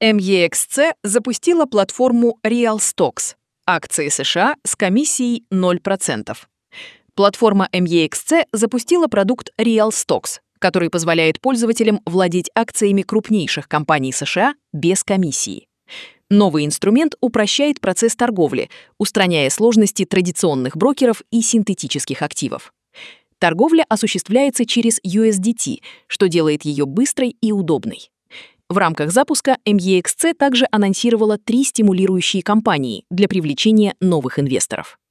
MEXC запустила платформу Real Stocks – акции США с комиссией 0%. Платформа MEXC запустила продукт Real Stocks, который позволяет пользователям владеть акциями крупнейших компаний США без комиссии. Новый инструмент упрощает процесс торговли, устраняя сложности традиционных брокеров и синтетических активов. Торговля осуществляется через USDT, что делает ее быстрой и удобной. В рамках запуска MEXC также анонсировала 3 стимулирующие кампании для привлечения новых инвесторов.